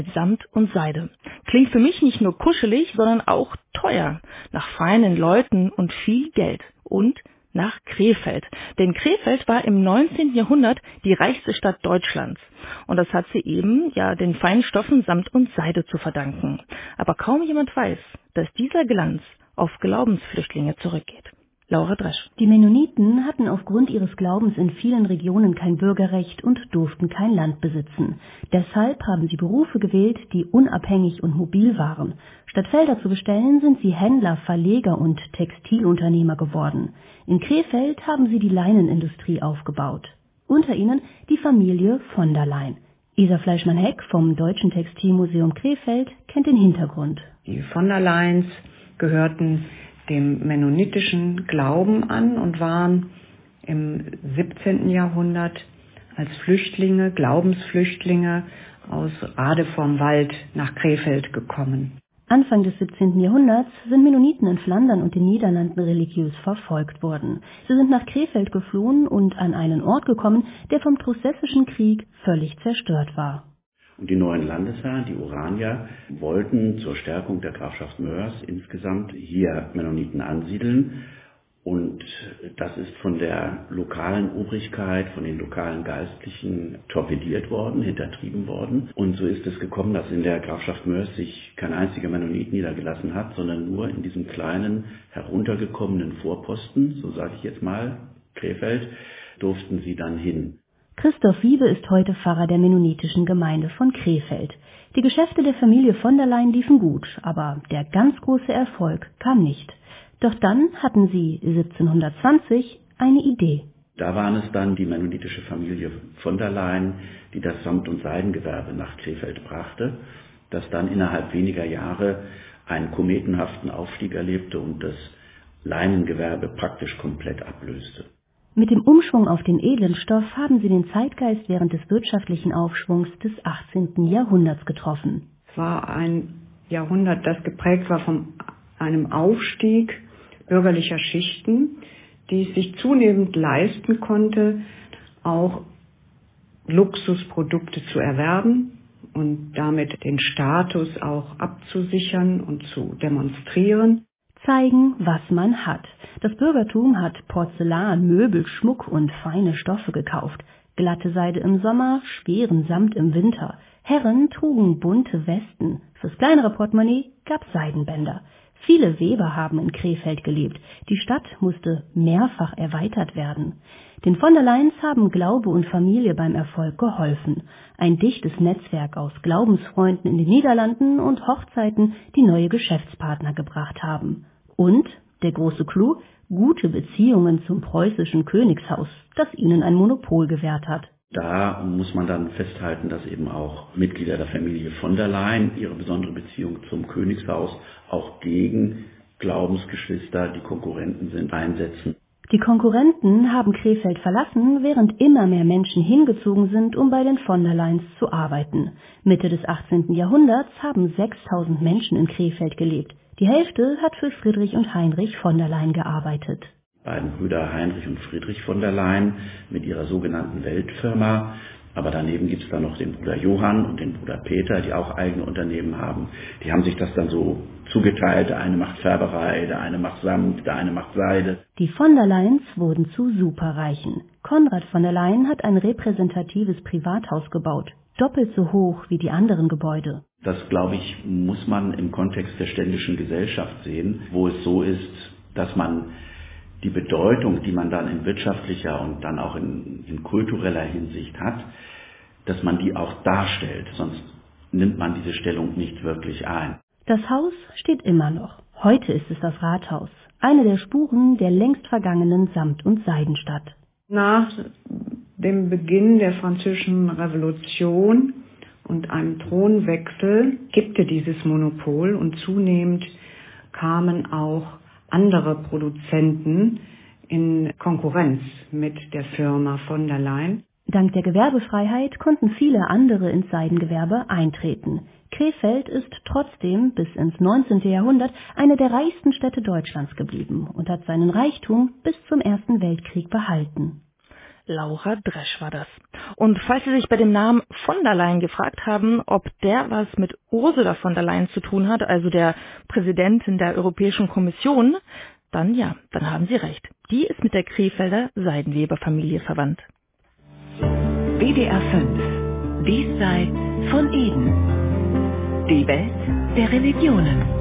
Samt und Seide. Klingt für mich nicht nur kuschelig, sondern auch teuer. Nach feinen Leuten und viel Geld. Und nach Krefeld. Denn Krefeld war im 19. Jahrhundert die reichste Stadt Deutschlands. Und das hat sie eben den feinen Stoffen Samt und Seide zu verdanken. Aber kaum jemand weiß, dass dieser Glanz auf Glaubensflüchtlinge zurückgeht. Laura Dresch. Die Mennoniten hatten aufgrund ihres Glaubens in vielen Regionen kein Bürgerrecht und durften kein Land besitzen. Deshalb haben sie Berufe gewählt, die unabhängig und mobil waren. Statt Felder zu bestellen, sind sie Händler, Verleger und Textilunternehmer geworden. In Krefeld haben sie die Leinenindustrie aufgebaut. Unter ihnen die Familie von der Leyen. Isa Fleischmann-Heck vom Deutschen Textilmuseum Krefeld kennt den Hintergrund. Die von der Leyens gehörten dem mennonitischen Glauben an und waren im 17. Jahrhundert als Flüchtlinge, Glaubensflüchtlinge aus Rade vorm Wald nach Krefeld gekommen. Anfang des 17. Jahrhunderts sind Mennoniten in Flandern und den Niederlanden religiös verfolgt worden. Sie sind nach Krefeld geflohen und an einen Ort gekommen, der vom Trussessischen Krieg völlig zerstört war. Und die neuen Landesherren, die Oranier, wollten zur Stärkung der Grafschaft Moers insgesamt hier Mennoniten ansiedeln. Und das ist von der lokalen Obrigkeit, von den lokalen Geistlichen torpediert worden, hintertrieben worden. Und so ist es gekommen, dass in der Grafschaft Moers sich kein einziger Mennonit niedergelassen hat, sondern nur in diesem kleinen, heruntergekommenen Vorposten, so sage ich jetzt mal, Krefeld, durften sie dann hin. Christoph Wiebe ist heute Pfarrer der mennonitischen Gemeinde von Krefeld. Die Geschäfte der Familie von der Leyen liefen gut, aber der ganz große Erfolg kam nicht. Doch dann hatten sie 1720 eine Idee. Da waren es dann die mennonitische Familie von der Leyen, die das Samt- und Seidengewerbe nach Krefeld brachte, das dann innerhalb weniger Jahre einen kometenhaften Aufstieg erlebte und das Leinengewerbe praktisch komplett ablöste. Mit dem Umschwung auf den edlen Stoff haben sie den Zeitgeist während des wirtschaftlichen Aufschwungs des 18. Jahrhunderts getroffen. Es war ein Jahrhundert, das geprägt war von einem Aufstieg bürgerlicher Schichten, die es sich zunehmend leisten konnte, auch Luxusprodukte zu erwerben und damit den Status auch abzusichern und zu demonstrieren. Zeigen, was man hat. Das Bürgertum hat Porzellan, Möbel, Schmuck und feine Stoffe gekauft. Glatte Seide im Sommer, schweren Samt im Winter. Herren trugen bunte Westen. Fürs kleinere Portemonnaie gab's Seidenbänder. Viele Weber haben in Krefeld gelebt. Die Stadt musste mehrfach erweitert werden. Den von der Leyens haben Glaube und Familie beim Erfolg geholfen. Ein dichtes Netzwerk aus Glaubensfreunden in den Niederlanden und Hochzeiten, die neue Geschäftspartner gebracht haben. Und, der große Clou, gute Beziehungen zum preußischen Königshaus, das ihnen ein Monopol gewährt hat. Da muss man dann festhalten, dass eben auch Mitglieder der Familie von der Leyen ihre besondere Beziehung zum Königshaus auch gegen Glaubensgeschwister, die Konkurrenten sind, einsetzen. Die Konkurrenten haben Krefeld verlassen, während immer mehr Menschen hingezogen sind, um bei den von der Leyens zu arbeiten. Mitte des 18. Jahrhunderts haben 6000 Menschen in Krefeld gelebt. Die Hälfte hat für Friedrich und Heinrich von der Leyen gearbeitet. Beiden Brüder Heinrich und Friedrich von der Leyen mit ihrer sogenannten Weltfirma. Aber daneben gibt es dann noch den Bruder Johann und den Bruder Peter, die auch eigene Unternehmen haben. Die haben sich das dann so zugeteilt. Der eine macht Färberei, der eine macht Samt, der eine macht Seide. Die von der Leyens wurden zu Superreichen. Konrad von der Leyen hat ein repräsentatives Privathaus gebaut, doppelt so hoch wie die anderen Gebäude. Das, glaube ich, muss man im Kontext der ständischen Gesellschaft sehen, wo es so ist, dass man die Bedeutung, die man dann in wirtschaftlicher und dann auch in kultureller Hinsicht hat, dass man die auch darstellt, sonst nimmt man diese Stellung nicht wirklich ein. Das Haus steht immer noch. Heute ist es das Rathaus, eine der Spuren der längst vergangenen Samt- und Seidenstadt. Nach dem Beginn der Französischen Revolution und einem Thronwechsel kippte dieses Monopol und zunehmend kamen auch andere Produzenten in Konkurrenz mit der Firma von der Leyen. Dank der Gewerbefreiheit konnten viele andere ins Seidengewerbe eintreten. Krefeld ist trotzdem bis ins 19. Jahrhundert eine der reichsten Städte Deutschlands geblieben und hat seinen Reichtum bis zum Ersten Weltkrieg behalten. Laura Dresch war das. Und falls Sie sich bei dem Namen von der Leyen gefragt haben, ob der was mit Ursula von der Leyen zu tun hat, also der Präsidentin der Europäischen Kommission, dann haben Sie recht. Die ist mit der Krefelder Seidenweber-Familie verwandt. WDR 5. Diesseits von Eden. Die Welt der Religionen.